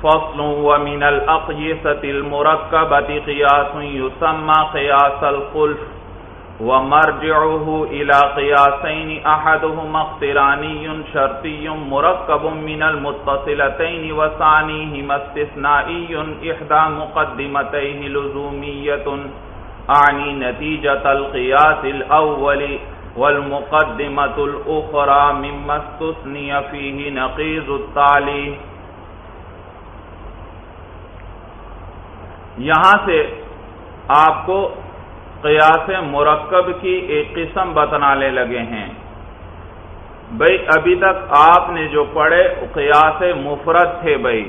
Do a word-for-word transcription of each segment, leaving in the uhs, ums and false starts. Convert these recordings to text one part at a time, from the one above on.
فصل ومن الأقيسة المركبة قياس يسمى قياس الخلف ومرجعه إلى قياسين أحدهما اقتراني شرطي مركب من المتصلتين وثانيهما استثنائي إحدى مقدمتيه لزومية أعني نتيجة القياس الأول والمقدمة الأخرى مما استثني فيه نقيض التالي. یہاں سے آپ کو قیاس مرکب کی ایک قسم بتانے لگے ہیں. بھئی ابھی تک آپ نے جو پڑھے قیاس مفرد تھے، بھئی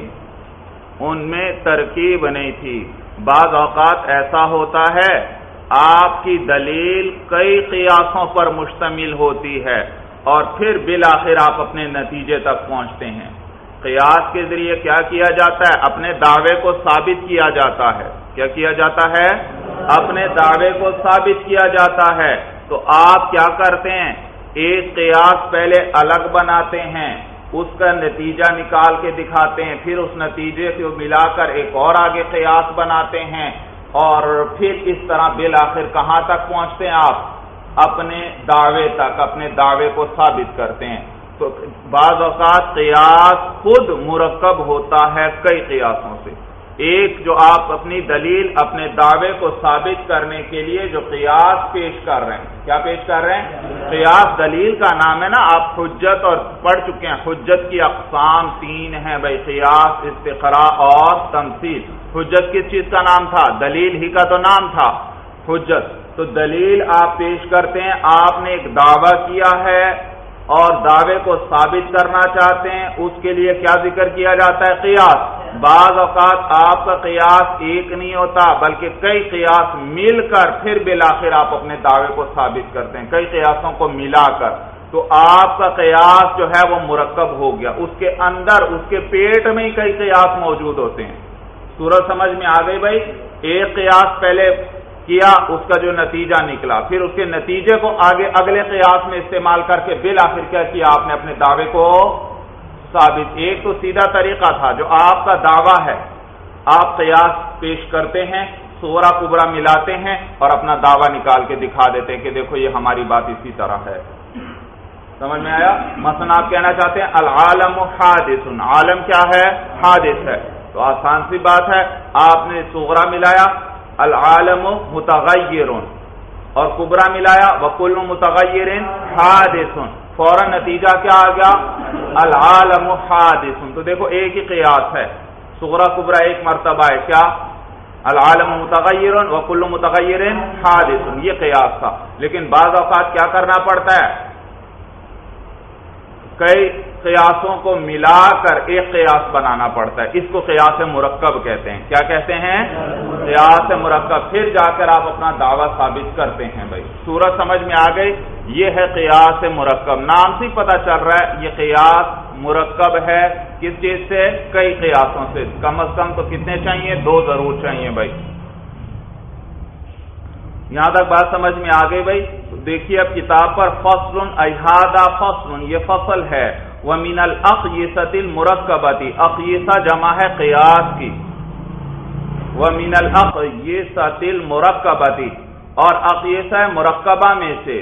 ان میں ترکیب نہیں تھی. بعض اوقات ایسا ہوتا ہے آپ کی دلیل کئی قیاسوں پر مشتمل ہوتی ہے اور پھر بالآخر آپ اپنے نتیجے تک پہنچتے ہیں. قیاس کے ذریعے کیا کیا جاتا ہے؟ اپنے دعوے کو ثابت کیا جاتا ہے. کیا کیا جاتا ہے؟ اپنے دعوے کو ثابت کیا جاتا ہے. تو آپ کیا کرتے ہیں؟ ایک قیاس پہلے الگ بناتے ہیں، اس کا نتیجہ نکال کے دکھاتے ہیں، پھر اس نتیجے سے ملا کر ایک اور آگے قیاس بناتے ہیں، اور پھر اس طرح بالآخر کہاں تک پہنچتے ہیں آپ؟ اپنے دعوے تک، اپنے دعوے کو ثابت کرتے ہیں. تو بعض اوقات قیاس خود مرکب ہوتا ہے کئی قیاسوں سے. ایک جو آپ اپنی دلیل اپنے دعوے کو ثابت کرنے کے لیے جو قیاس پیش کر رہے ہیں، کیا پیش کر رہے ہیں؟ قیاس دلیل کا نام ہے نا. آپ حجت اور پڑھ چکے ہیں، حجت کی اقسام تین ہیں بھائی، قیاس، استقراء اور تمثیل. حجت کس چیز کا نام تھا؟ دلیل ہی کا تو نام تھا حجت. تو دلیل آپ پیش کرتے ہیں، آپ نے ایک دعویٰ کیا ہے اور دعوے کو ثابت کرنا چاہتے ہیں، اس کے لیے کیا ذکر کیا جاتا ہے؟ قیاس. بعض اوقات آپ کا قیاس ایک نہیں ہوتا بلکہ کئی قیاس مل کر پھر بالآخر آپ اپنے دعوے کو ثابت کرتے ہیں، کئی قیاسوں کو ملا کر. تو آپ کا قیاس جو ہے وہ مرکب ہو گیا. اس کے اندر، اس کے پیٹ میں ہی کئی قیاس موجود ہوتے ہیں. صورت سمجھ میں آ گئی بھائی؟ ایک قیاس پہلے کیا، اس کا جو نتیجہ نکلا، پھر اس کے نتیجے کو آگے اگلے قیاس میں استعمال کر کے بالآخر کیا کیا آپ نے؟ اپنے دعوے کو ثابت. ایک تو سیدھا طریقہ تھا جو آپ کا دعویٰ ہے، آپ قیاس پیش کرتے ہیں، صغرا کبرا ملاتے ہیں اور اپنا دعویٰ نکال کے دکھا دیتے ہیں کہ دیکھو یہ ہماری بات اسی طرح ہے. سمجھ میں آیا؟ مثلا آپ کہنا چاہتے ہیں العالم حادث، عالم کیا ہے؟ حادث ہے. تو آسان سی بات ہے، آپ نے صغرا ملایا العالم متغیر اور کبرا ملایا وکل متغیر حادث، فوراً نتیجہ کیا آ گیا؟ العالم حادث. تو دیکھو ایک ہی قیاس ہے، صغرا کبرا ایک مرتبہ ہے. کیا؟ العالم متغیر وکل متغیر حادث، یہ قیاس تھا. لیکن بعض اوقات کیا کرنا پڑتا ہے؟ کئی قیاسوں کو ملا کر ایک قیاس بنانا پڑتا ہے. اس کو قیاس مرکب کہتے ہیں. کیا کہتے ہیں؟ قیاس مرکب. پھر جا کر آپ اپنا دعویٰ ثابت کرتے ہیں. بھائی صورت سمجھ میں آ گئی؟ یہ ہے قیاس مرکب. نام سے پتہ چل رہا ہے یہ قیاس مرکب ہے. کس چیز سے؟ کئی قیاسوں سے. کم از کم تو کتنے چاہیے؟ دو ضرور چاہیے بھائی. یہاں تک بات سمجھ میں آ گئی بھائی؟ دیکھیے اب کتاب پر فصل احاطہ فصل، یہ فصل ہے. ومن الاقیسۃ المرکبۃ، اقیسہ جمع ہے قیاس کی. ومن الاقیسۃ المرکبۃ، اور اقیسہ مرکبہ میں سے،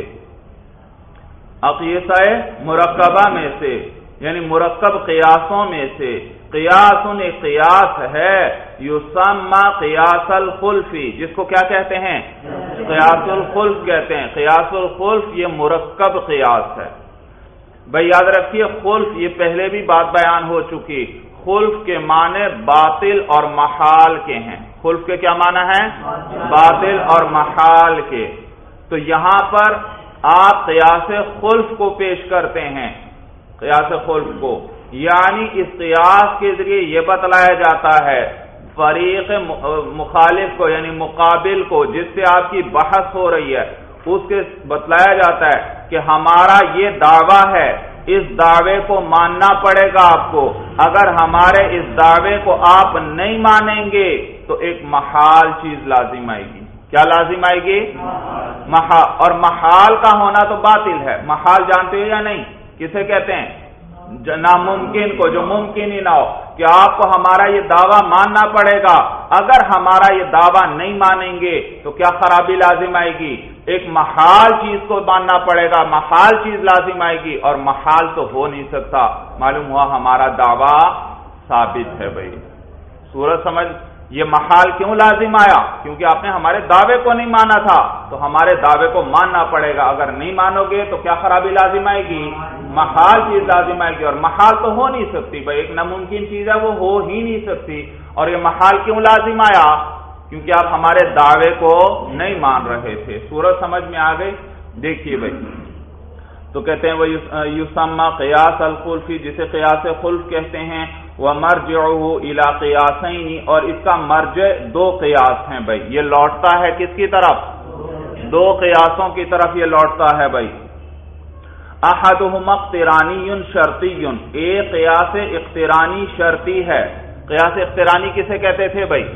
اقیسہ مرکبہ میں سے یعنی مرکب قیاسوں میں سے. قیاس ایک قیاس ہے یسمى قیاس الخلف، جس کو کیا کہتے ہیں؟ قیاس الخلف کہتے ہیں. قیاس الخلف یہ مرکب قیاس ہے. بھائی یاد رکھیے خلف، یہ پہلے بھی بات بیان ہو چکی. خلف کے معنی باطل اور محال کے ہیں. خلف کے کیا معنی ہیں؟ باطل اور محال کے. تو یہاں پر آپ قیاس خلف کو پیش کرتے ہیں. قیاس خلف کو یعنی اس قیاس کے ذریعے یہ بتلایا جاتا ہے فریق مخالف کو یعنی مقابل کو جس سے آپ کی بحث ہو رہی ہے، اس کے بتلایا جاتا ہے کہ ہمارا یہ دعویٰ ہے، اس دعوے کو ماننا پڑے گا آپ کو. اگر ہمارے اس دعوے کو آپ نہیں مانیں گے تو ایک محال چیز لازم آئے گی. کیا لازم آئے گی؟ محال. اور محال کا ہونا تو باطل ہے. محال جانتے ہو یا نہیں؟ کسے کہتے ہیں؟ ناممکن کو، جو ممکن ہی نہ ہو. کہ آپ کو ہمارا یہ دعویٰ ماننا پڑے گا. اگر ہمارا یہ دعویٰ نہیں مانیں گے تو کیا خرابی لازم آئے گی؟ ایک محال چیز کو ماننا پڑے گا، محال چیز لازم آئے گی، اور محال تو ہو نہیں سکتا. معلوم ہوا ہمارا دعویٰ ثابت ہے. بھائی سورج سمجھ، یہ محال کیوں لازم آیا؟ کیونکہ آپ نے ہمارے دعوے کو نہیں مانا تھا، تو ہمارے دعوے کو ماننا پڑے گا. اگر نہیں مانو گے تو کیا خرابی لازم آئے گی؟ محال چیز لازم آئے گی، اور محال تو ہو نہیں سکتی. بھائی ایک ناممکن چیز ہے، وہ ہو ہی نہیں سکتی. اور یہ محال کیوں لازم آیا؟ کیونکہ آپ ہمارے دعوے کو نہیں مان رہے تھے. سورج سمجھ میں آ گئی؟ دیکھیے بھائی، تو کہتے ہیں وہ یسمى قیاس الخلفی، جسے قیاس خلف کہتے ہیں. ومرجعه الى قیاسین، اور اس کا مرجع دو قیاس ہیں. بھائی یہ لوٹتا ہے کس کی طرف؟ دو قیاسوں کی طرف یہ لوٹتا ہے. بھائی احدهما اقترانی شرطی، ایک قیاس اقترانی شرطی ہے. قیاس اقترانی کسے کہتے تھے بھائی؟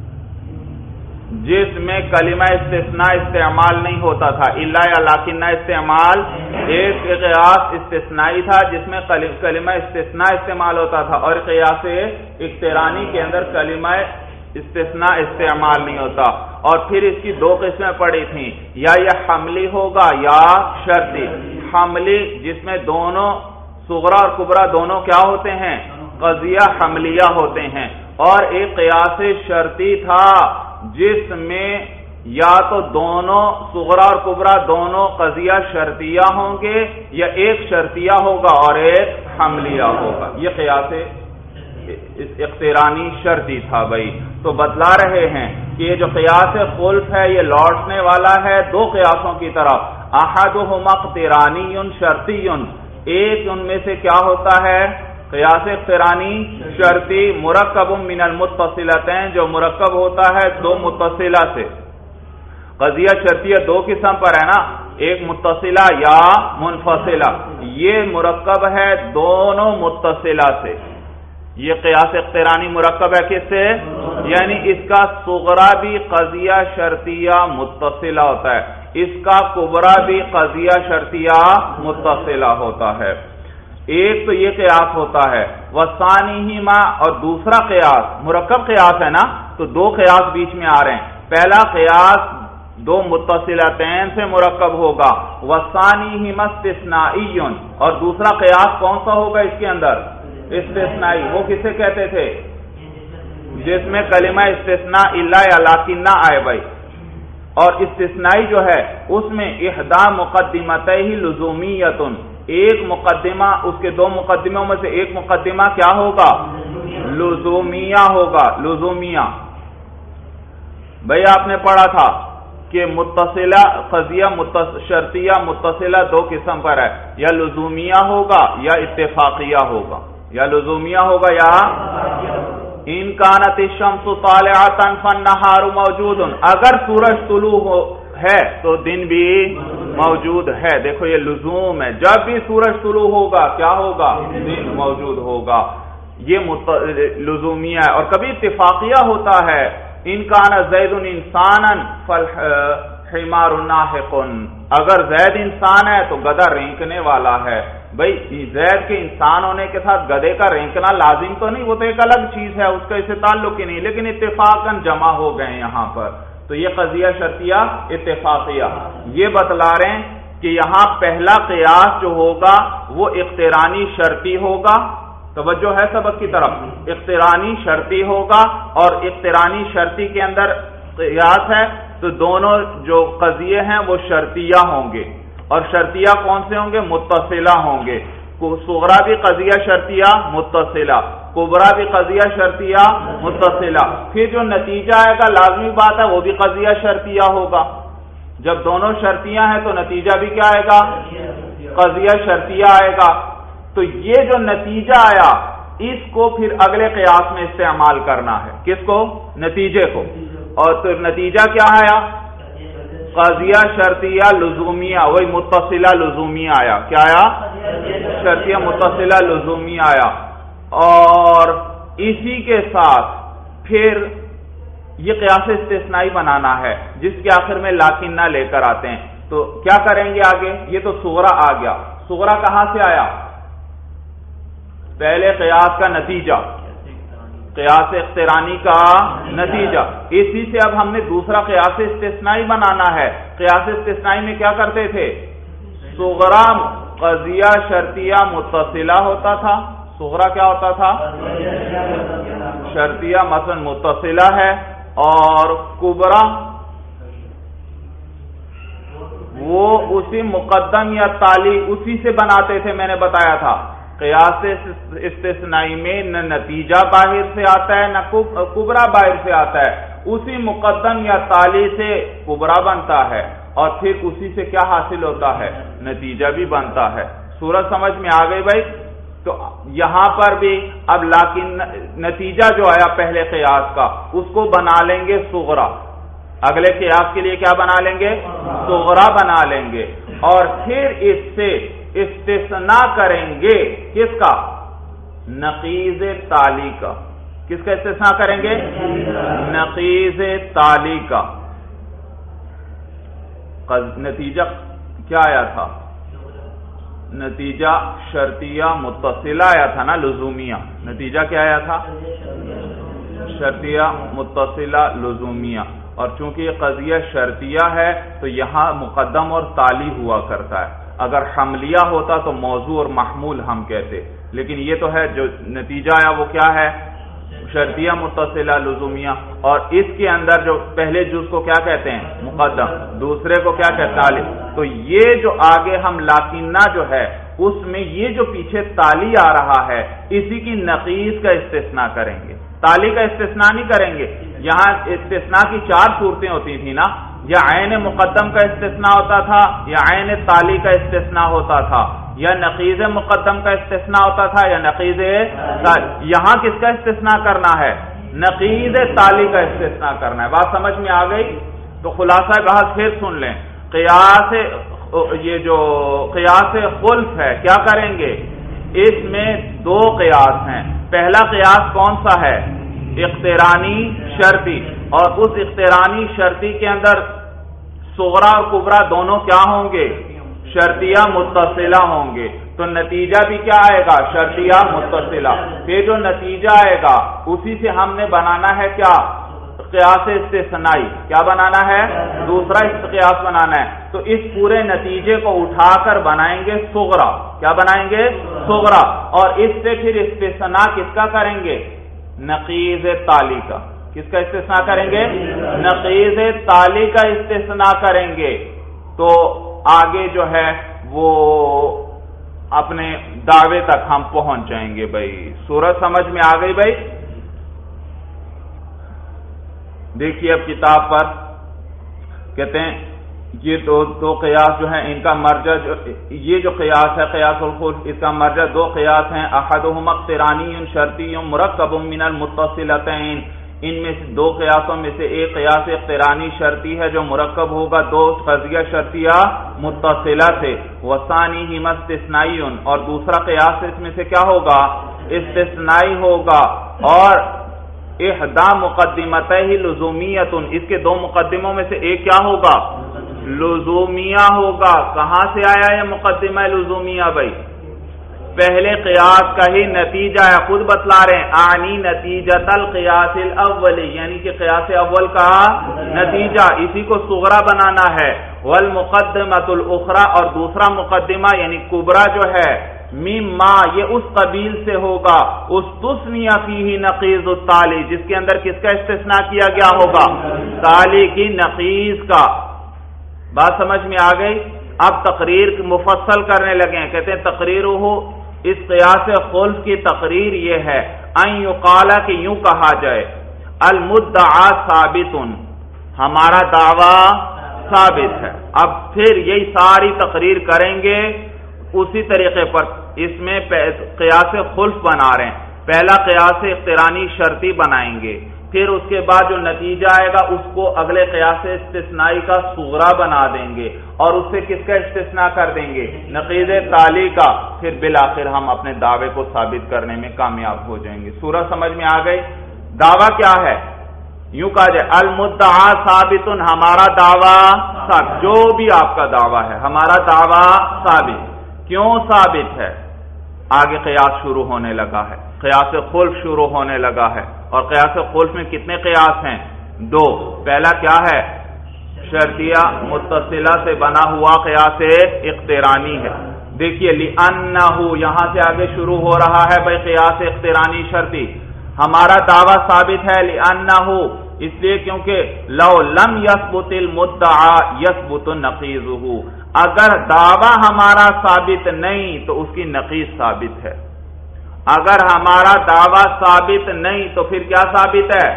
جس میں کلمہ استثناء استعمال نہیں ہوتا تھا، الا یا لیکن استعمال. ایک قیاس استثنائی تھا جس میں کلمہ استثناء استعمال ہوتا تھا، اور قیاس اقترانی کے اندر کلمہ استثناء استعمال نہیں ہوتا. اور پھر اس کی دو قسمیں پڑی تھیں، یا یہ حملی ہوگا یا شرطی. حملی جس میں دونوں صغرا اور کبرا دونوں کیا ہوتے ہیں؟ قضیہ حملیہ ہوتے ہیں. اور ایک قیاس شرطی تھا جس میں یا تو دونوں صغرا اور کبرا دونوں قضیہ شرطیہ ہوں گے، یا ایک شرطیہ ہوگا اور ایک حملیہ ہوگا. یہ قیاس اقترانی شرطی تھا. بھائی تو بتلا رہے ہیں کہ یہ جو قیاس خلف ہے یہ لوٹنے والا ہے دو قیاسوں کی طرف. احدهما اقترانی شرطی، ایک ان میں سے کیا ہوتا ہے؟ قیاس اقترانی شرطی مرکب من المتصلتین، جو مرکب ہوتا ہے دو متصلہ سے. قضیہ شرطیہ دو قسم پر ہے نا، ایک متصلہ یا منفصلہ. یہ مرکب ہے دونوں متصلہ سے. یہ قیاس اقترانی مرکب ہے کس سے؟ یعنی اس کا صغرا بھی قضیہ شرطیہ متصلہ ہوتا ہے، اس کا کبرا بھی قضیہ شرطیہ متصلہ ہوتا ہے. ایک تو یہ قیاس ہوتا ہے. وثانیہما، اور دوسرا قیاس مرکب قیاس ہے نا، تو دو قیاس بیچ میں آ رہے ہیں. پہلا قیاس دو متصلتین سے مرکب ہوگا. وثانیہما استثنائی، اور دوسرا قیاس کون سا ہوگا اس کے اندر؟ استثنائی. وہ کسے کہتے تھے؟ جس میں کلمہ استثناء الا یا لیکن نہ آئے. بھائی اور استثنائی جو ہے اس میں احدى مقدمتیہ لزومیۃ، ایک مقدمہ، اس کے دو مقدموں میں سے ایک مقدمہ کیا ہوگا؟ لزومیہ ہوگا. لزومیہ بھائی آپ نے پڑھا تھا کہ متصلہ قضیہ شرطیہ متصلہ دو قسم پر ہے، یا لزومیہ ہوگا یا اتفاقیہ ہوگا. یا لزومیہ ہوگا یا ان کانت الشمس طالعۃ فالنہار موجود، اگر سورج طلوع ہو ہے تو دن بھی موجود ہے. دیکھو یہ لزوم ہے، جب بھی سورج طلوع ہوگا کیا ہوگا؟ دن موجود ہوگا. یہ لزومیہ ہے. اور کبھی اتفاقیہ ہوتا ہے، ان کان زید انسانا فالحمار ناحق، اگر زید انسان ہے تو گدھا رینکنے والا ہے. بھائی زید کے انسان ہونے کے ساتھ گدھے کا رینکنا لازم تو نہیں، وہ تو ایک الگ چیز ہے، اس کا اسے تعلق ہی نہیں، لیکن اتفاقاً جمع ہو گئے یہاں پر. تو یہ قضیہ شرطیہ اتفاقیہ. یہ بتلا رہے ہیں کہ یہاں پہلا قیاس جو ہوگا وہ اقترانی شرطی ہوگا. توجہ ہے سبق کی طرف؟ اقترانی شرطی ہوگا، اور اقترانی شرطی کے اندر قیاس ہے تو دونوں جو قضیے ہیں وہ شرطیہ ہوں گے. اور شرطیہ کون سے ہوں گے؟ متصلہ ہوں گے. صغرا بھی قضیہ شرطیہ متصلہ، کبرا بھی قضیہ شرطیہ متصلہ. پھر جو نتیجہ آئے گا لازمی بات ہے وہ بھی قضیہ شرطیہ ہوگا. جب دونوں شرطیاں ہیں تو نتیجہ بھی کیا آئے گا؟ قضیہ شرطیہ آئے گا. تو یہ جو نتیجہ آیا اس کو پھر اگلے قیاس میں استعمال کرنا ہے. کس کو؟ نتیجے کو. اور تو نتیجہ کیا آیا؟ قضیہ شرطیہ لزومیہ، وہی متصلہ لزومیہ آیا. کیا آیا؟ شرطیہ متصلہ لزومیہ آیا. اور اسی کے ساتھ پھر یہ قیاس استثنائی بنانا ہے جس کے آخر میں لیکن نہ لے کر آتے ہیں. تو کیا کریں گے آگے؟ یہ تو صغرا آ گیا. صغرا کہاں سے آیا؟ پہلے قیاس کا نتیجہ قیاس اقترانی کا نتیجہ. اسی سے اب ہم نے دوسرا قیاس استثنائی بنانا ہے. قیاس استثنائی میں کیا کرتے تھے؟ صغرا قضیہ شرطیہ متصلہ ہوتا تھا. صغرا کیا ہوتا تھا؟ شرطیہ مثلا متصلہ ہے، اور کبرا وہ اسی مقدم یا تالی اسی سے بناتے تھے. میں نے بتایا تھا قیاس استثنائی میں نہ نتیجہ باہر سے آتا ہے نہ کبرا باہر سے آتا ہے، اسی مقدم یا تالی سے کبرا بنتا ہے، اور پھر اسی سے کیا حاصل ہوتا ہے؟ نتیجہ بھی بنتا ہے. صورت سمجھ میں آ گئی بھائی؟ تو یہاں پر بھی اب لیکن نتیجہ جو آیا پہلے قیاس کا اس کو بنا لیں گے صغرا، اگلے قیاس کے لیے کیا بنا لیں گے؟ صغرا بنا لیں گے، اور پھر اس سے استثناء کریں گے. کس کا؟ نقیض تالی کا. کس کا استثناء کریں گے؟ نقیض تالی کا. نتیجہ کیا آیا تھا؟ نتیجہ شرطیہ متصلہ آیا تھا نا، لزومیہ. نتیجہ کیا آیا تھا؟ شرطیہ متصلہ لزومیہ. اور چونکہ یہ قضیہ شرطیہ ہے تو یہاں مقدم اور تالی ہوا کرتا ہے. اگر حملیہ ہوتا تو موضوع اور محمول ہم کہتے، لیکن یہ تو ہے جو نتیجہ آیا وہ کیا ہے؟ شرطیہ متصلہ لزومیہ. اور اس کے اندر جو پہلے جز کو کیا کہتے ہیں؟ مقدم. دوسرے کو کیا کہتے ہیں؟ تالی. تو یہ جو آگے ہم لاکنہ جو ہے اس میں یہ جو پیچھے تالی آ رہا ہے اسی کی نقیض کا استثناء کریں گے. تالی کا استثناء نہیں کریں گے. یہاں استثناء کی چار صورتیں ہوتی تھی نا، یا عین مقدم کا استثناء ہوتا تھا، یا عین تالی کا استثناء ہوتا تھا، یا نقیض مقدم کا استثناء ہوتا تھا، یا نقیض تالی. یہاں کس کا استثناء کرنا ہے؟ نقیض تالی کا استثناء کرنا ہے. بات سمجھ میں آ گئی؟ تو خلاصہ بحث پھر سن لیں. قیاس یہ جو قیاس خلف ہے کیا کریں گے؟ اس میں دو قیاس ہیں. پہلا قیاس کون سا ہے؟ اقترانی شرطی. اور اس اقترانی شرطی کے اندر صغرا اور کبرا دونوں کیا ہوں گے؟ شرطیہ متصلہ ہوں گے. تو نتیجہ بھی کیا آئے گا؟ شرطیہ متصلہ. پھر جو نتیجہ آئے گا اسی سے ہم نے بنانا ہے کیا؟ قیاس استثنائی. کیا بنانا ہے؟ دوسرا قیاس بنانا ہے. تو اس پورے نتیجے کو اٹھا کر بنائیں گے صغرا. کیا بنائیں گے؟ صغرا. اور اس سے پھر استثناء کس کا کریں گے؟ نقیض تالی کا. کس کا استثناء کریں گے؟ نقیض تالی کا استثناء کریں گے. تو آگے جو ہے وہ اپنے دعوے تک ہم پہنچ جائیں گے. بھائی صورت سمجھ میں آ گئی بھائی؟ دیکھیے اب کتاب پر کہتے ہیں یہ دو دو قیاس جو ہیں ان کا مرجع جو یہ جو قیاس ہے قیاس الخلف اس کا مرجع دو قیاس ہیں. احدہما اقترانی شرطی مرکب من المتصلتین. ان میں سے دو قیاسوں میں سے ایک قیاس اقترانی شرطی ہے جو مرکب ہوگا دو قضیہ شرطیہ متصلہ سے. وثانیہما استثنائی. اور دوسرا قیاس اس میں سے کیا ہوگا؟ استثنائی ہوگا. اور احدى مقدمتہ لزومیۃ. اس کے دو مقدموں میں سے ایک کیا ہوگا؟ لزومیہ ہوگا. کہاں سے آیا یہ مقدمہ لزومیہ بھائی؟ پہلے قیاس کا ہی نتیجہ ہے. خود بتلا رہے ہیں آنی نتیجۃ القیاس الاول، یعنی کہ قیاس اول کا نتیجہ. اسی کو صغرا بنانا ہے. والمقدمۃ الاخرى. اور دوسرا مقدمہ یعنی کبرا جو ہے مما یہ اس قبیل سے ہوگا استثنی فیہ نقیض التالی جس کے اندر کس کا استثناء کیا گیا ہوگا؟ تالی کی نقیض کا. بات سمجھ میں آ گئی؟ اب تقریر مفصل کرنے لگے ہیں. کہتے ہیں تقریر ہو اس قیاس خلف کی تقریر یہ ہے ان یقال کہ یوں کہا جائے المدعا ثابت، ہمارا دعویٰ ثابت ہے. اب پھر یہی ساری تقریر کریں گے اسی طریقے پر. اس میں قیاس خلف بنا رہے ہیں. پہلا قیاس اقترانی شرطی بنائیں گے، پھر اس کے بعد جو نتیجہ آئے گا اس کو اگلے قیاس استثنائی کا صغرا بنا دیں گے، اور اس سے کس کا استثناء کر دیں گے؟ نقیض تالی کا. پھر بالآخر ہم اپنے دعوے کو ثابت کرنے میں کامیاب ہو جائیں گے. سورہ سمجھ میں آ گئی؟ دعویٰ کیا ہے؟ یوں کہا جائے المدعا ثابت، ہمارا دعویٰ ثابت. جو بھی آپ کا دعویٰ ہے ہمارا دعویٰ ثابت. کیوں ثابت ہے؟ آگے قیاس شروع ہونے لگا ہے. قیاس خلف شروع ہونے لگا ہے، اور قیاس خلف میں کتنے قیاس ہیں؟ دو۔ پہلا کیا ہے؟ شرطیہ متصلہ سے بنا ہوا قیاس اقترانی ہے۔ دیکھیے لِأَنَّهُ یہاں سے آگے شروع ہو رہا ہے بھائی قیاس اقترانی شرطی۔ ہمارا دعویٰ ثابت ہے لِأَنَّهُ اس لیے کیونکہ لو لم يثبت المدعا يثبت نقیضه، اگر دعویٰ ہمارا ثابت نہیں تو اس کی نقیض ثابت ہے۔ اگر ہمارا دعویٰ ثابت نہیں تو پھر کیا ثابت ہے؟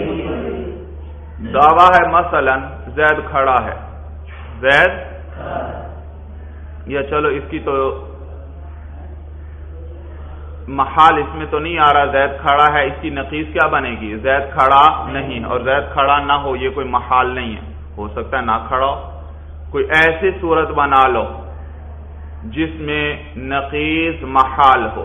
دعویٰ ہے مثلا زید کھڑا ہے، زید یا چلو اس کی تو محال اس میں تو نہیں آ رہا، زید کھڑا ہے، اس کی نقیض کیا بنے گی؟ زید کھڑا نہیں، اور زید کھڑا نہ ہو یہ کوئی محال نہیں ہے، ہو سکتا ہے نہ کھڑا ہو۔ کوئی ایسی صورت بنا لو جس میں نقیض محال ہو۔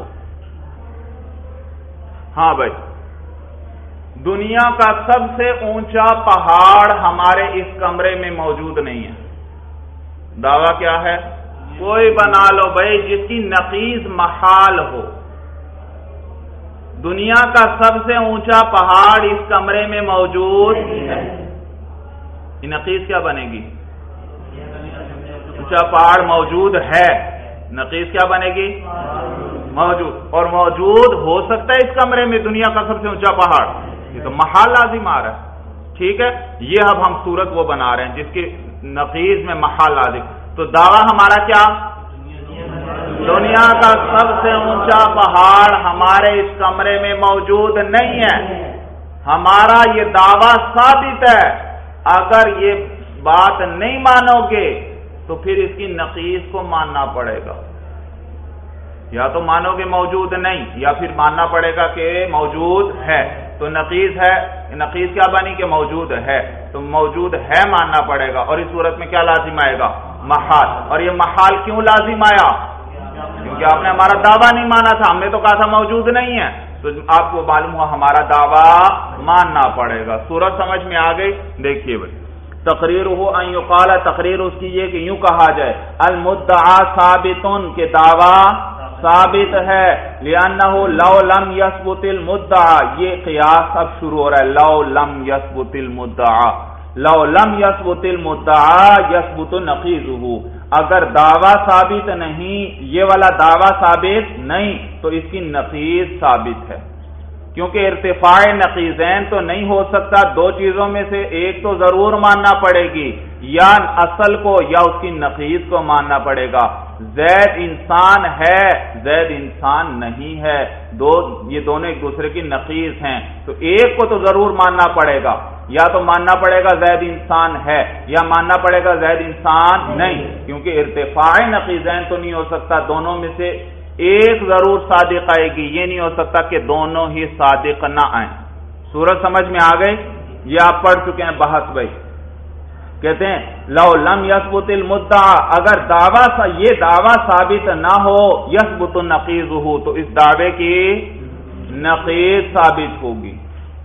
ہاں بھائی، دنیا کا سب سے اونچا پہاڑ ہمارے اس کمرے میں موجود نہیں ہے، دعویٰ کیا ہے؟ کوئی بنا لو بھائی جس کی نقیض محال ہو۔ دنیا کا سب سے اونچا پہاڑ اس کمرے میں موجود ہے، نقیض کیا بنے گی؟ اونچا پہاڑ موجود ہے، نقیض کیا بنے گی؟ موجود، اور موجود ہو سکتا ہے اس کمرے میں دنیا کا سب سے اونچا پہاڑ، یہ تو محال لازم آ رہا ہے۔ ٹھیک ہے، یہ اب ہم صورت وہ بنا رہے ہیں جس کی نقیض میں محال لازم۔ تو دعویٰ ہمارا کیا؟ دنیا کا سب سے اونچا پہاڑ ہمارے اس کمرے میں موجود نہیں ہے، ہمارا یہ دعویٰ ثابت ہے۔ اگر یہ بات نہیں مانو گے تو پھر اس کی نقیض کو ماننا پڑے گا، یا تو مانو گے موجود نہیں، یا پھر ماننا پڑے گا کہ موجود ہے۔ تو نقیض ہے، نقیض کیا بنی کہ موجود ہے، تو موجود ہے ماننا پڑے گا، اور اس صورت میں کیا لازم آئے گا؟ محال۔ اور یہ محال کیوں لازم آیا؟ کیونکہ آپ نے ہمارا دعویٰ نہیں مانا تھا، ہم نے تو کہا تھا موجود نہیں ہے، تو آپ کو معلوم ہوا ہمارا دعویٰ ماننا پڑے گا۔ صورت سمجھ میں آ گئی؟ دیکھیے بھائی، تقریر ہو ان یقال، تقریر اس کی یہ کہ یوں کہا جائے المدعا ثابتن کہ دعویٰ ثابت ہے، لأنہ لو لم يثبت المدعا، یہ قیاس اب شروع ہو رہا ہے، لو لم يثبت المدعا، لو لم يثبت المدعا يثبت نقیضہ، اگر دعویٰ ثابت نہیں، یہ والا دعویٰ ثابت نہیں تو اس کی نقیض ثابت ہے، کیونکہ ارتفاع نقیضین تو نہیں ہو سکتا، دو چیزوں میں سے ایک تو ضرور ماننا پڑے گی، یا اصل کو یا اس کی نقیض کو ماننا پڑے گا۔ زید انسان ہے، زید انسان نہیں ہے، دو یہ دونوں ایک دوسرے کی نقیض ہیں، تو ایک کو تو ضرور ماننا پڑے گا، یا تو ماننا پڑے گا زید انسان ہے، یا ماننا پڑے گا زید انسان نہیں، کیونکہ ارتفاع نقیضین تو نہیں ہو سکتا، دونوں میں سے ایک ضرور صادق آئے گی، یہ نہیں ہو سکتا کہ دونوں ہی صادق نہ آئیں۔ صورت سمجھ میں آ گئی؟ یہ آپ پڑھ چکے ہیں بحث بھائی، کہتے ہیں لو لم یثبت المدعا، اگر دعویٰ یہ دعویٰ ثابت نہ ہو، یثبت نقیضہ، تو اس دعوے کی نقیض ثابت ہوگی۔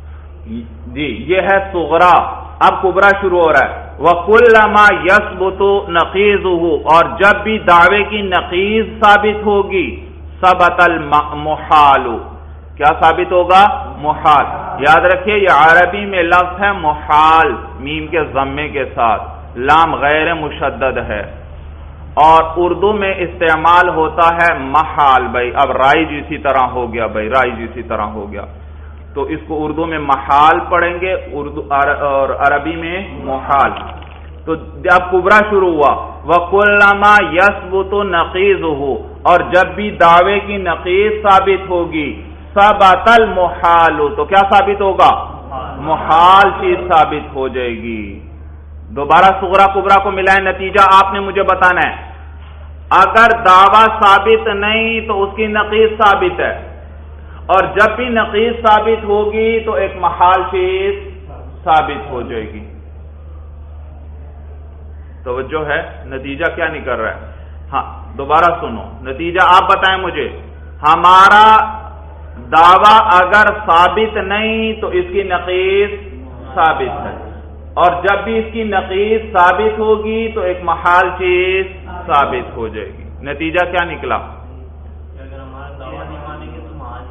جی یہ ہے صغرا، اب کبرا شروع ہو رہا ہے۔ وَكُلَّمَا يَثْبُتُ نَقِيضُهُ، اور جب بھی دعوے کی نقیض ثابت ہوگی، ثبت المحال، کیا ثابت ہوگا؟ محال۔ یاد رکھیے یہ عربی میں لفظ ہے محال، میم کے ضمے کے ساتھ، لام غیر مشدد ہے، اور اردو میں استعمال ہوتا ہے محال۔ بھائی اب رائج اسی طرح ہو گیا، بھائی رائج اسی طرح ہو گیا، تو اس کو اردو میں محال پڑھیں گے، اردو اور عربی میں محال۔ تو اب کبرا شروع ہوا، وَكُلَّمَا يَثْبُتُ نَقِيضُهُ، اور جب بھی دعوے کی نقیض ثابت ہوگی، ثبت المحال، تو کیا ثابت ہوگا؟ محال چیز ثابت ہو جائے گی۔ دوبارہ صغرا کبرا کو ملائیں، نتیجہ آپ نے مجھے بتانا ہے۔ اگر دعویٰ ثابت نہیں تو اس کی نقیض ثابت ہے، اور جب بھی نقیض ثابت ہوگی تو ایک محال چیز ثابت ہو جائے گی۔ توجہ ہے؟ نتیجہ کیا نہیں کر رہا ہے؟ ہاں دوبارہ سنو، نتیجہ آپ بتائیں مجھے۔ ہمارا دعویٰ اگر ثابت نہیں تو اس کی نقیض ثابت ہے، اور جب بھی اس کی نقیض ثابت ہوگی تو ایک محال چیز ثابت ہو جائے گی۔ نتیجہ کیا نکلا؟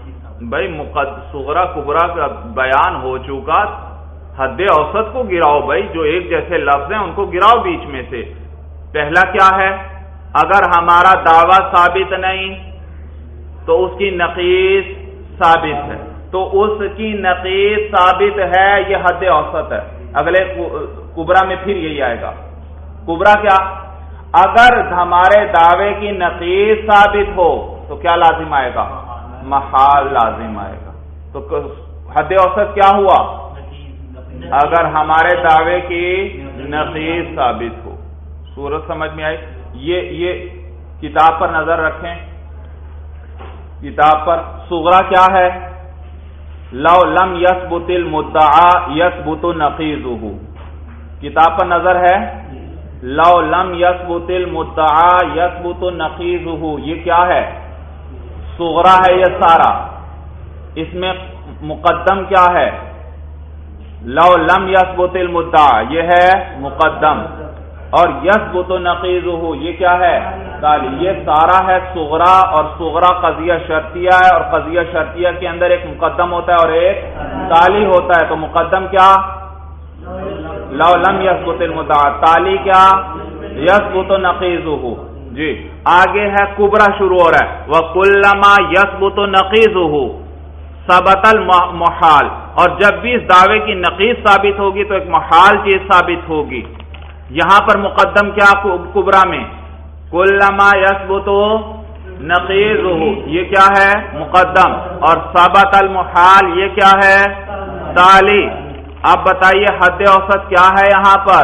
بھائی صغرا کبرا کا بیان ہو چکا، حد اوسط کو گراؤ بھائی، جو ایک جیسے لفظ ہیں ان کو گراؤ بیچ میں سے۔ پہلا کیا ہے؟ اگر ہمارا دعویٰ ثابت نہیں تو اس کی نقیص ثابت ہے، تو اس کی نقیص ثابت ہے، یہ حد اوسط ہے۔ اگلے کبرا میں پھر یہی آئے گا۔ کبرا کیا؟ اگر ہمارے دعوے کی نقیص ثابت ہو تو کیا لازم آئے گا؟ محال لازم آئے گا۔ تو حد اوسط کیا ہوا؟ اگر ہمارے دعوے کی نقیص ثابت ہو۔ صورت سمجھ میں آئی؟ یہ یہ کتاب پر نظر رکھیں، کتاب پر صغرا کیا ہے؟ لو لم یثبت المدعا یثبت نقیضہ، کتاب پر نظر ہے، لو لم یثبت المدعا یثبت نقیضہ، یہ کیا ہے؟ صغرا ہے یہ سارا، اس میں مقدم کیا ہے؟ لو لم یثبت المدعا، یہ ہے مقدم، اور یثبت نقیضہ یہ کیا ہے؟ تالی۔ یہ سارا ہے صغرا، اور صغرا قضیہ شرطیہ ہے، اور قضیہ شرطیہ کے اندر ایک مقدم ہوتا ہے اور ایک تالی ہوتا ہے۔ تو مقدم کیا؟ لو لم یثبت المدعا، تالی کیا؟ یثبت نقیضہ۔ جی آگے ہے کبرا شروع ہو رہا ہے، وَكُلَّمَا يَثْبُتُ نَقِيضُهُ ثَبَتَ الْمُحَالُ، اور جب بھی اس دعوے کی نقیض ثابت ہوگی تو ایک محال چیز ثابت ہوگی۔ یہاں پر مقدم کیا کبرا میں؟ کلما یثبت نقیضہ، یہ کیا ہے؟ مقدم، اور ثبت المحال یہ کیا ہے؟ تالی۔ اب بتائیے حد اوسط کیا ہے یہاں پر؟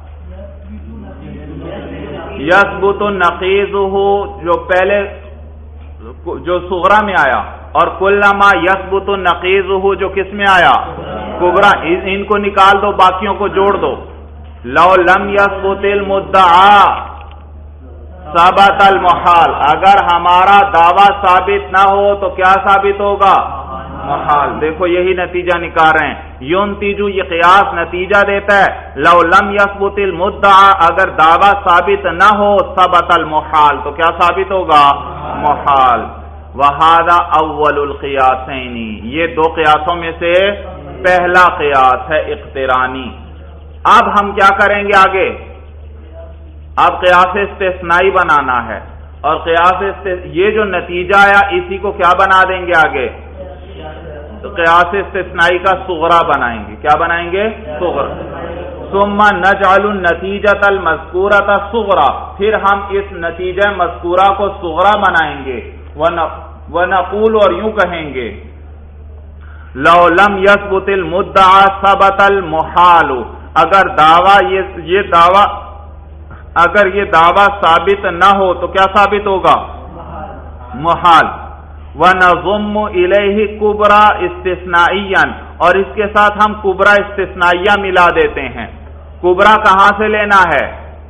یثبت نقیضہ جو پہلے جو صغرا میں آیا، اور کلما یثبت نقیضہ جو کس میں آیا؟ کبرا۔ ان کو نکال دو، باقیوں کو جوڑ دو۔ لو لم یثبت المدعا ثبت المحال، اگر ہمارا دعویٰ ثابت نہ ہو تو کیا ثابت ہوگا؟ محال۔ دیکھو یہی نتیجہ نکال رہے ہیں، ینتجو، یہ قیاس نتیجہ دیتا ہے، لو لم یثبت المدعا، اگر دعویٰ ثابت نہ ہو ثبت المحال، تو کیا ثابت ہوگا؟ محال۔ وہذا اول القیاسین، یہ دو قیاسوں میں سے پہلا قیاس ہے اقترانی۔ اب ہم کیا کریں گے آگے؟ اب قیاس استثنائی بنانا ہے، اور قیاس یہ جو نتیجہ آیا اسی کو کیا بنا دیں گے آگے؟ تو قیاس استثنائی کا صغرا بنائیں گے۔ کیا بنائیں گے؟ صغرا۔ ثم نجعل النتیجۃ المذکورۃ صغرا، پھر ہم اس نتیجہ مذکورہ کو صغرا بنائیں گے، ونقول، اور یوں کہیں گے، لو لم یثبت المدعا ثبت المحال، اگر دعویٰ یہ دعویٰ اگر یہ دعویٰ ثابت نہ ہو تو کیا ثابت ہوگا؟ محال۔ وَنَضُمُّ إِلَيْهِ كُبْرَى اسْتِثْنَائِيًّا، اور اس کے ساتھ ہم کبرا استثنائیہ ملا دیتے ہیں۔ کبرا کہاں سے لینا ہے؟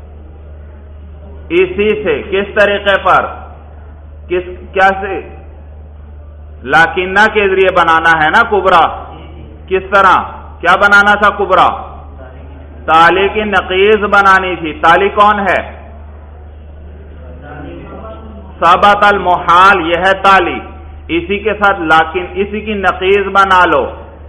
اسی سے۔ کس طریقے پر؟ کس کیا سے؟ لاکنہ کے ذریعے بنانا ہے نا کبرا۔ کس طرح؟ کیا بنانا تھا کبرا؟ تالی کی نقیض بنانی تھی۔ تالی کون ہے؟ ثبت المحال، یہ ہے تالی، اسی کے ساتھ لیکن اسی کی نقیض بنا لو۔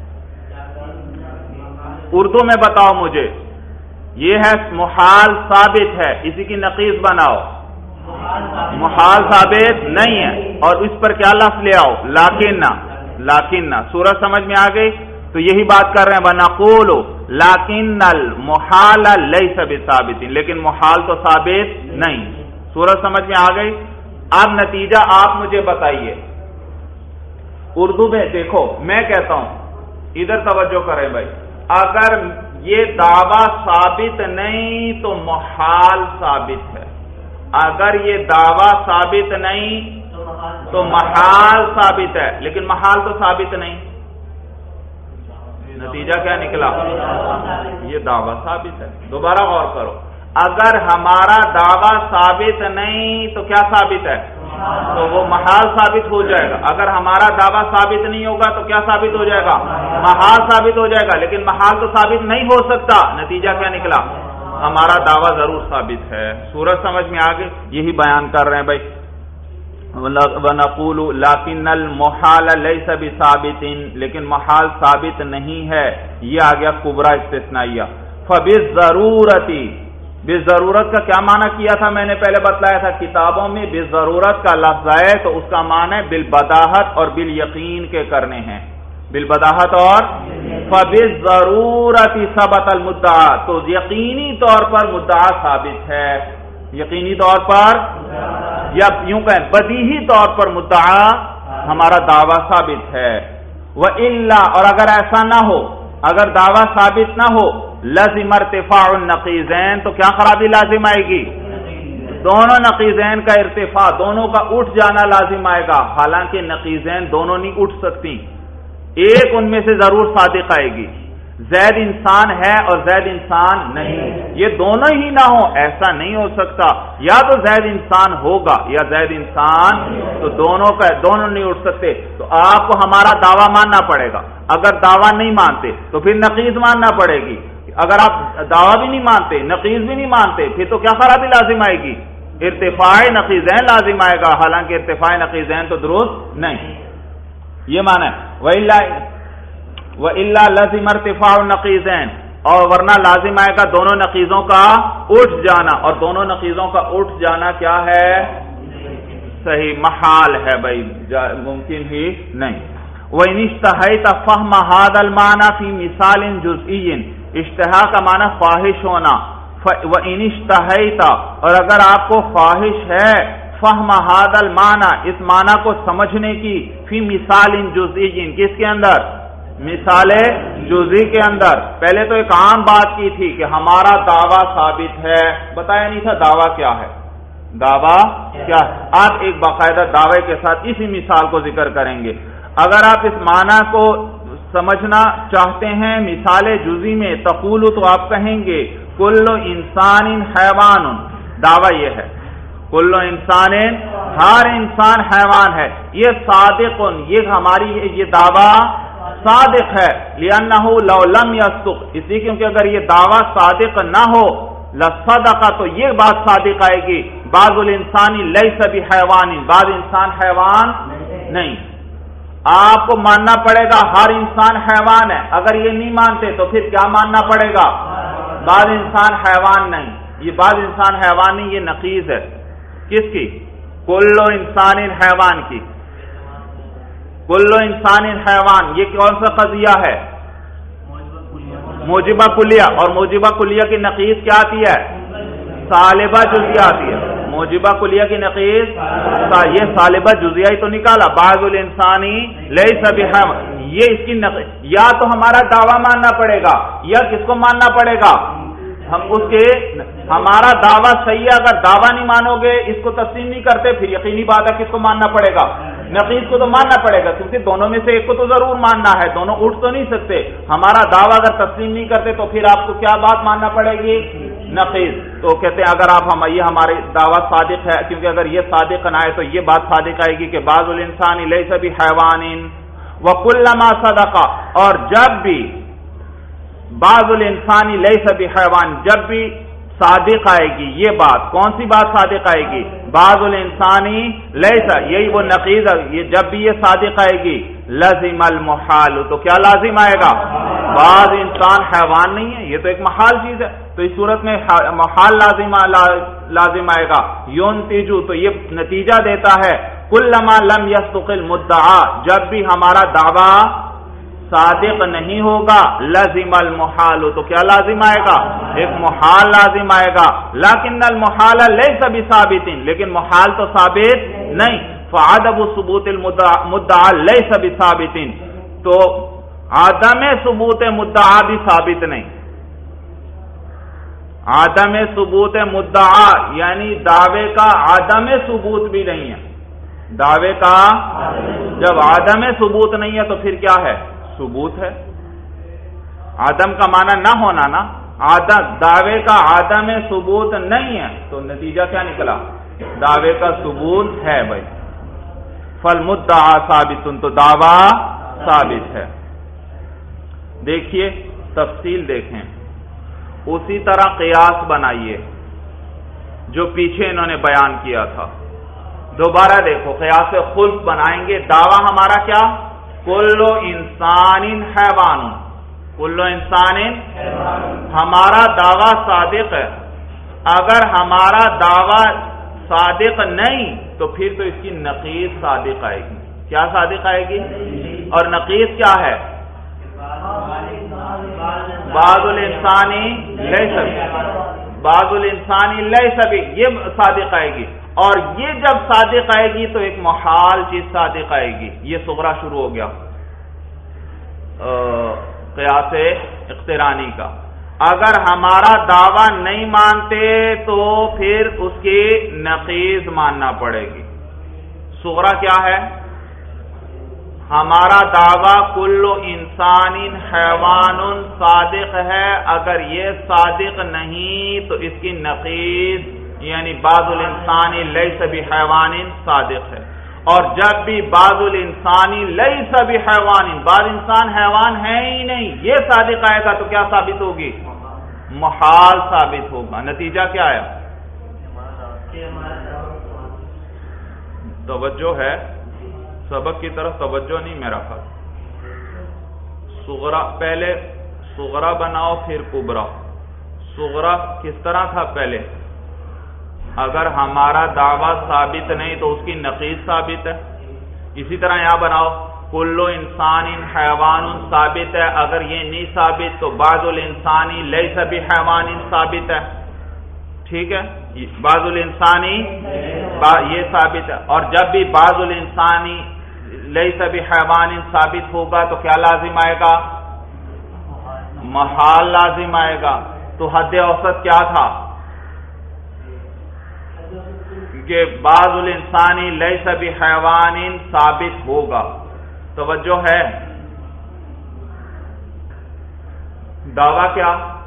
اردو میں بتاؤ مجھے، یہ ہے محال ثابت ہے، اسی کی نقیض بناؤ۔ محال ثابت نہیں ہے، اور اس پر کیا لفظ لے آؤ؟ لاکنہ۔ لاکنہ سورج سمجھ میں آ گئی؟ تو یہی بات کر رہے ہیں، وَنَقُولُ لَكِنَّ الْمُحَالَ لَيْسَ بِثَابِتٍ، لیکن محال تو ثابت نہیں۔ سورج سمجھ میں آ گئی؟ اب نتیجہ آپ مجھے بتائیے، اردو میں دیکھو، میں کہتا ہوں، ادھر توجہ کریں بھائی، اگر یہ دعویٰ ثابت نہیں تو محال ثابت ہے، اگر یہ دعویٰ ثابت نہیں تو محال ثابت ہے، لیکن محال تو ثابت نہیں۔ نتیجہ کیا نکلا؟ یہ دعویٰ ثابت ہے۔ دوبارہ غور کرو، اگر ہمارا دعویٰ ثابت نہیں تو کیا ثابت ہے؟ تو وہ محال ثابت ہو جائے گا۔ اگر ہمارا دعویٰ ثابت نہیں ہوگا تو کیا ثابت ہو جائے گا؟ محال ثابت ہو جائے گا، لیکن محال تو ثابت نہیں ہو سکتا۔ نتیجہ کیا نکلا؟ ہمارا دعویٰ ضرور ثابت ہے۔ سورج سمجھ میں آ گئی؟ یہی بیان کر رہے ہیں بھائی۔ وَنَقُولُ لَكِنَّ الْمُحَالَ لَيْسَ بِثَابِتٍ، لیکن محال ثابت نہیں ہے، یہ آ گیا کبرا استثنائیہ۔ فَبِالضَّرُورَةِ، بِضرورت کا کیا معنی کیا تھا میں نے پہلے بتلایا تھا، کتابوں میں بِضرورت کا لفظ ہے تو اس کا معنی بالبداہت اور بالیقین کے کرنے ہیں، بالبداہت اور فَبِالضَّرُورَةِ ثَبَتَ الْمُدَّعَى، تو یقینی طور پر مدعا ثابت ہے، یقینی طور پر یا یوں کہیں بدیہی طور پر مدعا ہمارا دعویٰ ثابت ہے۔ وَإِلَّا، اور اگر ایسا نہ ہو، اگر دعویٰ ثابت نہ ہو، لازم ارتفاع النقیضین، تو کیا خرابی لازم آئے گی؟ دونوں نقیضین کا ارتفاع، دونوں کا اٹھ جانا لازم آئے گا، حالانکہ نقیضین دونوں نہیں اٹھ سکتی، ایک ان میں سے ضرور صادق آئے گی۔ زید انسان ہے اور زید انسان نہیں، یہ دونوں ہی نہ ہو ایسا نہیں ہو سکتا، یا تو زید انسان ہوگا یا زید انسان، تو دونوں کا دونوں نہیں اٹھ سکتے، تو آپ کو ہمارا دعویٰ ماننا پڑے گا۔ اگر دعویٰ نہیں مانتے تو پھر نقیض ماننا پڑے گی، اگر آپ دعویٰ بھی نہیں مانتے نقیض بھی نہیں مانتے پھر تو کیا خرابی لازم آئے گی؟ ارتفاع نقیضین لازم آئے گا، حالانکہ ارتفاع نقیضین تو درست نہیں، یہ معنی ہے۔ وَإِلَّا وَإِلَّا لَازِمَ ارْتِفَاعُ النَّقِيضَيْنِ، اور ورنہ لازم آئے گا دونوں نقیضوں کا اٹھ جانا، اور دونوں نقیضوں کا اٹھ جانا کیا ہے؟ صحیح محال ہے بھائی، ممکن ہی نہیں۔ وَإِنِ اشْتَهَيْتَ فَهْمَ هَذَا الْمَعْنَى فِي مِثَالٍ جُزْئِيٍّ، اشتہا کا معنی خواہش ہونا، وَإِنِ اشْتَهَيْتَ، اور اگر آپ کو خواہش ہے فَهْمَ هَذَا الْمَعْنَى، اس معنی کو سمجھنے کی، فِي مِثَالٍ جُزْئِيٍّ، کس کے اندر؟ مثال جزئی کے اندر۔ پہلے تو ایک عام بات کی تھی کہ ہمارا دعویٰ ثابت ہے، بتایا نہیں تھا دعویٰ کیا ہے، دعویٰ کیا ہے، آپ ایک باقاعدہ دعوے کے ساتھ اسی مثال کو ذکر کریں گے۔ اگر آپ اس معنی کو سمجھنا چاہتے ہیں مثال جزئی میں، تقول، تو آپ کہیں گے کل انسان حیوان، دعویٰ یہ ہے کل انسان، ہر انسان حیوان ہے، یہ صادق، یہ ہماری یہ دعویٰ صادق ہے، لِأَنَّهُ لَوْ لَمْ يَصْدُقْ، اس لیے کیونکہ اگر یہ دعویٰ صادق نہ ہو لَصَدَقَ، تو یہ بات صادق آئے گی، بعض الانسانی لَيْسَ بِحَيْوَانٍ، بعض انسان حیوان نہیں۔ آپ کو ماننا پڑے گا ہر انسان حیوان ہے، اگر یہ نہیں مانتے تو پھر کیا ماننا پڑے گا؟ بعض انسان حیوان نہیں، یہ بعض انسان حیوان نہیں، یہ نقیض ہے، کس کی؟ کل انسان حیوان کی، کل انسان حیوان، یہ کون سا قضیہ ہے؟ موجبہ کلیہ، اور موجبہ کلیہ کی نقیض کیا آتی ہے؟ سالبہ جزیہ آتی ہے، موجبہ کلیہ کی نقیض یہ سالبہ جزیہ ہی تو نکالا، بعض الانسانی لیس بحیوان، یہ اس کی نقیض، یا تو ہمارا دعویٰ ماننا پڑے گا یا کس کو ماننا پڑے گا؟ ہم اس کے ہمارا دعویٰ صحیح ہے، اگر دعویٰ نہیں مانو گے، اس کو تسلیم نہیں کرتے، پھر یقینی بات ہے کس کو ماننا پڑے گا؟ نقیض کو تو ماننا پڑے گا، کیونکہ دونوں میں سے ایک کو تو ضرور ماننا ہے، دونوں اٹھ تو نہیں سکتے، ہمارا دعویٰ اگر تسلیم نہیں کرتے تو پھر آپ کو کیا بات ماننا پڑے گی؟ نقیض۔ تو کہتے ہیں اگر آپ ہم یہ ہمارے دعویٰ صادق ہے، کیونکہ اگر یہ صادق نہ آئے تو یہ بات صادق آئے گی کہ بعض الانسان لیس بحیوان وکلما صدق، اور جب بھی بعض الانسان لیس بحیوان، جب بھی صادق آئے گی یہ بات، کون سی بات صادق آئے گی؟ بعض الانسانی لیسا، یہی وہ نقیض، یہ جب بھی یہ صادق آئے گی لازم المحال، تو کیا لازم آئے گا؟ بعض انسان حیوان نہیں ہے، یہ تو ایک محال چیز ہے، تو اس صورت میں محال لازم لازم آئے گا۔ ينتج، تو یہ نتیجہ دیتا ہے کلما لم يصدق المدعا، جب بھی ہمارا دعویٰ صادق نہیں ہوگا لازم المحال، تو کیا لازم آئے گا؟ ایک محال لازم آئے گا، لیکن المحال لیس بثابت، لیکن محال تو ثابت نہیں، فعدم ثبوت المدعا لیس بثابت، تو عدم ثبوت مدعا بھی ثابت نہیں، عدم ثبوت مدعا یعنی دعوے کا عدم ثبوت بھی نہیں ہے، دعوے کا جب عدم ثبوت نہیں ہے تو پھر کیا ہے؟ ثبوت ہے۔ عدم کا معنی نہ ہونا نا، عدم دعوے کا عدم ثبوت نہیں ہے تو نتیجہ کیا نکلا؟ دعوے کا ثبوت ہے بھائی، فالمدعا ثابت، تو دعویٰ ثابت ہے۔ دیکھیے تفصیل دیکھیں، اسی طرح قیاس بنائیے جو پیچھے انہوں نے بیان کیا تھا، دوبارہ دیکھو قیاس خلف بنائیں گے. دعویٰ ہمارا کیا؟ کلو انسان حیوان، کلو انسان ہمارا دعویٰ صادق ہے. اگر ہمارا دعویٰ صادق نہیں تو پھر تو اس کی نقیض صادق آئے گی. کیا صادق آئے گی؟ اور نقیض کیا ہے؟ بعض الانسانی لیس بعض الانسانی لیس بھی، یہ صادق آئے گی. اور یہ جب صادق آئے گی تو ایک محال چیز صادق آئے گی. یہ صغرا شروع ہو گیا قیاس اقترانی کا. اگر ہمارا دعویٰ نہیں مانتے تو پھر اس کی نقیض ماننا پڑے گی. صغرا کیا ہے؟ ہمارا دعویٰ کل انسان حیوان صادق ہے. اگر یہ صادق نہیں تو اس کی نقیض یعنی بعض الانسانی لیس بحیوان صادق ہے. اور جب بھی بعض الانسانی لیس بحیوان، بعض انسان حیوان ہے ہی نہیں، یہ صادق آئے گا تو کیا ثابت ہوگی؟ محال ثابت ہوگا. نتیجہ کیا ہے؟ توجہ ہے؟ سبق کی طرف توجہ نہیں میرا خیال. صغرا پہلے صغرا بناؤ پھر کبرا. صغرا کس طرح تھا پہلے؟ اگر ہمارا دعویٰ ثابت نہیں تو اس کی نقیض ثابت ہے. اسی طرح یہاں بناؤ کلو انسان حیوان ثابت ہے. اگر یہ نہیں ثابت تو بعض الانسانی لیس بحیوان ثابت ہے. ٹھیک ہے، بعض الانسانی یہ ثابت ہے. اور جب بھی بعض الانسانی لیس بحیوان ثابت ہوگا تو کیا لازم آئے گا؟ محال لازم آئے گا. تو حد اوسط کیا تھا کہ بعض الانسانی لیس بحیوان ثابت ہوگا. توجہ ہے؟ دعویٰ کیا؟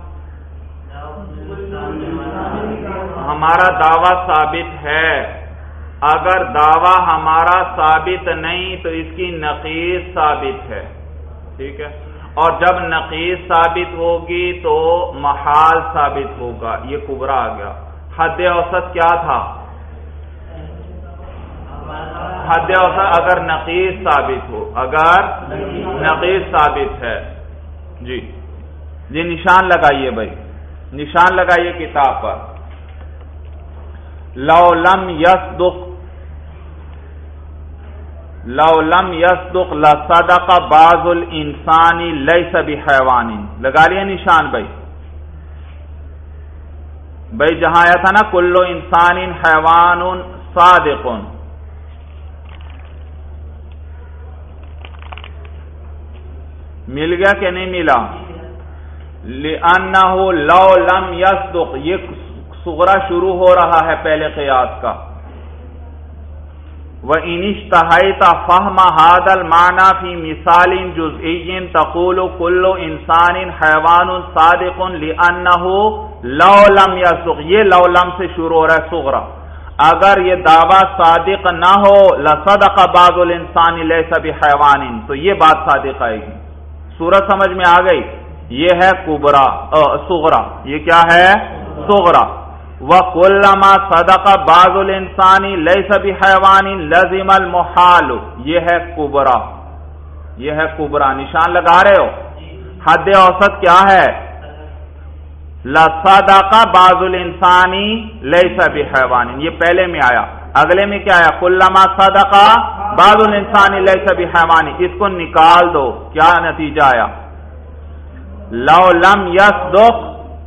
ہمارا دعویٰ ثابت ہے. اگر دعویٰ ہمارا ثابت نہیں تو اس کی نقیض ثابت ہے. ٹھیک ہے، اور جب نقیض ثابت ہوگی تو محال ثابت ہوگا. یہ کبرا آ گیا. حد اوسط کیا تھا؟ حد اوسط اگر نقیض ثابت ہو، اگر نقیض ثابت ہے. جی جی نشان لگائیے بھائی، نشان لگائیے کتاب پر. لو لم یصدق لو لم یصدق لصدق بعض الانسان لیس بحیوان. لگا لیے نشان بھائی. بھائی جہاں آیا تھا نا کلو انسان حیوان صادق، مل گیا کہ نہیں ملا؟ لأنہ لو لم یصدق، یہ صغرا شروع ہو رہا ہے پہلے قیاس کا. وَإِنِ اشْتَهَيْتَ فَهْمَ هَذَا الْمَعْنَى فِي مِثَالٍ جُزْئِيٍّ تَقُولُ كُلُّ إِنسَانٍ حَيْوَانٌ صَادِقٌ لِأَنَّهُ لَوْ لَمْ يَصْدُقْ. یہ لو لم سے شروع ہو رہا ہے صغرا. اگر یہ دعویٰ صادق نہ ہو لصدق بعض الانسان لیس بحیوان، تو یہ بات صادق آئے گی. سورت سمجھ میں آ گئی؟ یہ ہے کبرا صغرا. یہ کیا ہے؟ صغرا. وَكُلَّمَا صَدَقَ بَعْضُ الْإِنسَانِ لَيْسَ بِحَيْوَانٍ لَزِمَ الْمُحَالُ. یہ ہے کبرا. یہ ہے کبرا. نشان لگا رہے ہو؟ حد اوسط کیا ہے؟ لَصَدَقَ بَعْضُ الْإِنسَانِ لَيْسَ بِحَيْوَانٍ. یہ پہلے میں آیا. اگلے میں کیا آیا؟ كُلَّمَا صَدَقَ بَعْضُ الْإِنسَانِ لَيْسَ بِحَيْوَانٍ. اس کو نکال دو. کیا نتیجہ آیا؟ لو لم یصدق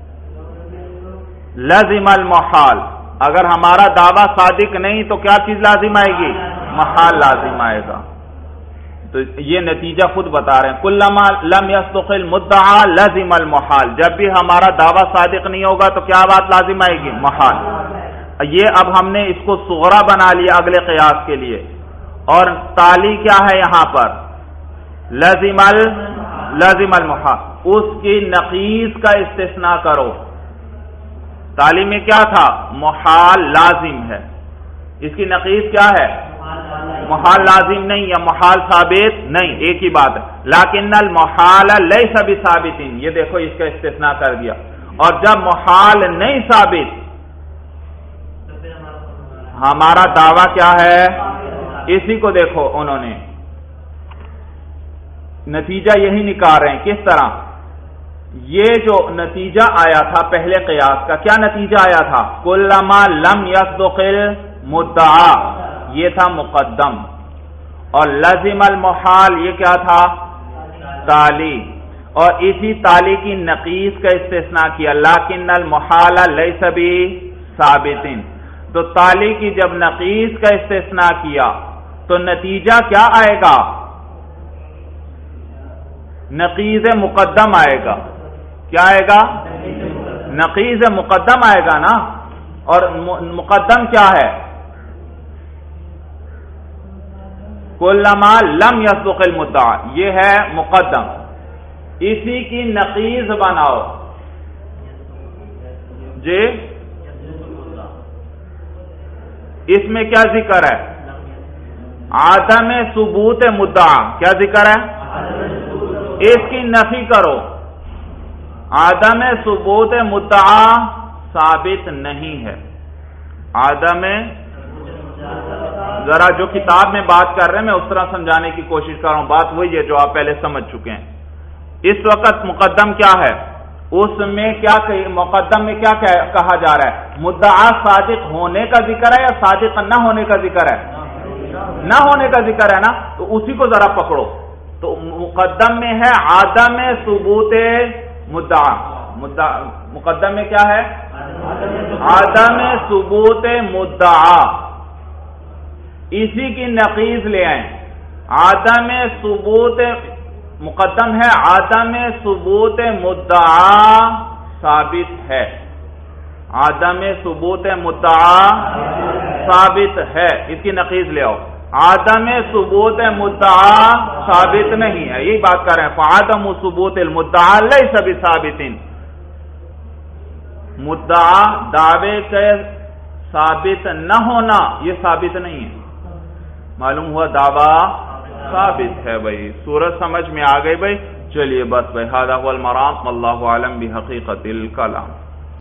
لازم المحال. اگر ہمارا دعویٰ صادق نہیں تو کیا چیز لازم آئے گی؟ محال لازم آئے گا. تو یہ نتیجہ خود بتا رہے ہیں. کلما لم یصدق المدعا لازم المحال. جب بھی ہمارا دعویٰ صادق نہیں ہوگا تو کیا بات لازم آئے گی؟ محال. یہ اب ہم نے اس کو صغرا بنا لیا اگلے قیاس کے لیے. اور تالی کیا ہے یہاں پر؟ لازم ال لازم المحال. اس کی نقیض کا استثناء کرو. تعلیم میں کیا تھا؟ محال لازم ہے. اس کی نقیض کیا ہے؟ محال لازم نہیں یا محال ثابت نہیں، ایک ہی بات ہے. لیکن المحال لیس بثابت. یہ دیکھو اس کا استثناء کر دیا. اور جب محال نہیں ثابت، ہمارا دعویٰ کیا ہے؟ اسی کو دیکھو انہوں نے نتیجہ یہی نکال رہے ہیں. کس طرح؟ یہ جو نتیجہ آیا تھا پہلے قیاس کا، کیا نتیجہ آیا تھا؟ کلما لم یصدق المدعا، یہ تھا مقدم، اور لازم المحال یہ کیا تھا؟ تالی. اور اسی تالی کی نقیض کا استثناء کیا، لیکن المحال لیس بثابت. تو تالی کی جب نقیض کا استثناء کیا تو نتیجہ کیا آئے گا؟ نقیض مقدم آئے گا. کیا آئے گا؟ نقیض مقدم آئے گا نا. اور مقدم کیا ہے؟ کلما لم یصدق المدعا، یہ ہے مقدم. اسی کی نقیض بناؤ جی. اس میں کیا ذکر ہے؟ عدم ثبوت مدعا. کیا ذکر ہے؟ اس کی نفی کرو. عدم ثبوت مدعا ثابت نہیں ہے. عدم، ذرا جو کتاب میں بات کر رہے ہیں میں اس طرح سمجھانے کی کوشش کر رہا ہوں. بات وہی ہے جو آپ پہلے سمجھ چکے ہیں. اس وقت مقدم کیا ہے؟ اس میں کیا مقدم میں کیا کہا جا رہا ہے؟ مدعا صادق ہونے کا ذکر ہے یا صادق نہ ہونے کا ذکر ہے؟ نہ ہونے کا ذکر ہے نا. تو اسی کو ذرا پکڑو. تو مقدم میں ہے عدم ثبوت مدعا. مقدم میں کیا ہے؟ عدم ثبوت مدعا. اسی کی نقیض لے آئیں. عدم ثبوت، مقدم ہے عدم ثبوت مدعا ثابت ہے. عدم ثبوت مدعا ثابت ہے. اس کی نقیض لے آؤ. عدم ثبوت مدعا ثابت نہیں ہے، یہی بات کر رہے ہیں. فعدم ثبوت المدعا لیس بثابت. مدعا دعوے کے ثابت نہ ہونا یہ ثابت نہیں ہے. معلوم ہوا دعویٰ ثابت ہے. بھائی سورج سمجھ میں آ گئی بھائی. چلیے بس بھائی، ھذا هو المرام واللہ اعلم بحقیقت الکلام.